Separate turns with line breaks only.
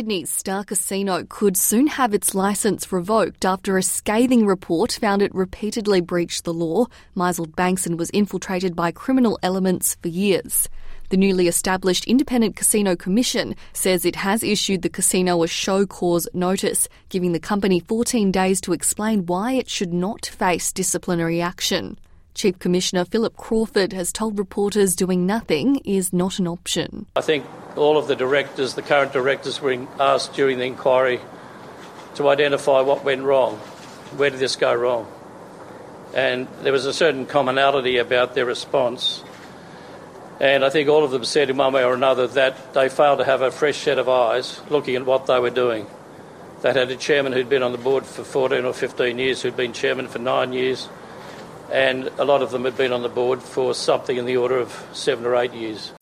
Sydney's Star Casino could soon have its licence revoked after a scathing report found it repeatedly breached the law, misled banks and was infiltrated by criminal elements for years. The newly established Independent Casino Commission says it has issued the casino a show cause notice, giving the company 14 days to explain why it should not face disciplinary action. Chief Commissioner Philip Crawford has told reporters doing nothing is not an option.
I think all of the directors, the current directors, were asked during the inquiry to identify what went wrong. Where did this go wrong? And there was a certain commonality about their response. And I think all of them said in one way or another that they failed to have a fresh set of eyes looking at what they were doing. They had a chairman who'd been on the board for 14 or 15 years, who'd been chairman for 9 years, and a lot of them had been on the board for something in the order of 7 or 8 years.